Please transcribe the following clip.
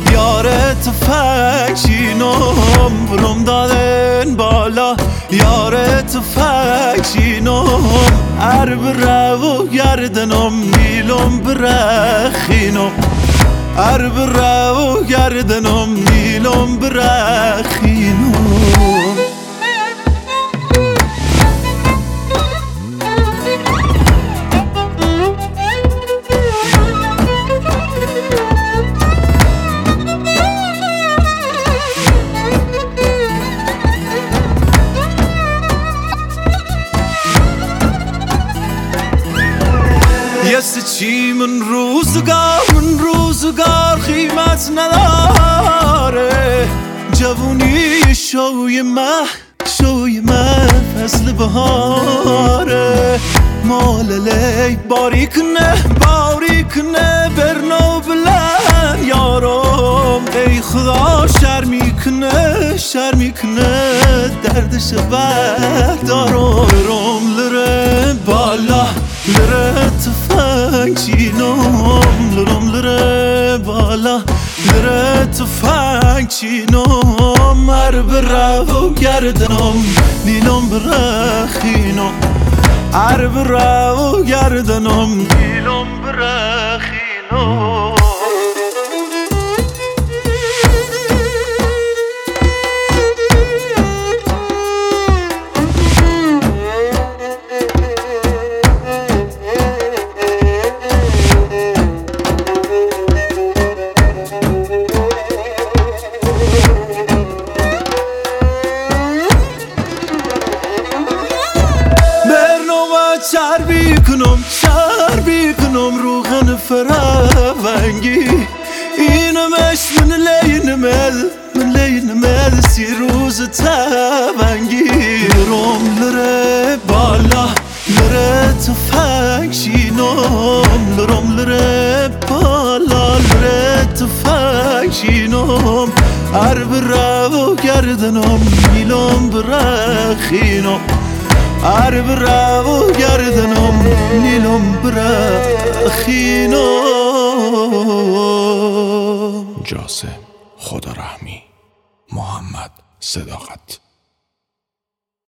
یار تفنگچینم برم دادن بالا یار تفنگچینم هر بره و گردنم نیلم برخینم هر بره و گردنم نیلم برخینم یست چی من روزگار قیمت نداره جوونی شوی من فصل بهاره ماللی باریک نه برنو بلن یارم ای خدا شرمی کنه دردش بردارم برم لره بالا لره تفنگچینم لره بالا لره تفنگچینم هر بره و گردنم نیلم برخینم هر بره و گردنم نیلم برخینم چربی کنم روغن فرنگی اینمش من لینمل سی روز تفنگی برم لره بالا لره تفنگچینم لره بالا لره تفنگچینم هر بره و گردنم نیلم برخینم هر بره و گردنم نیلم برخینم جاسم خدا رحمی محمد صداقت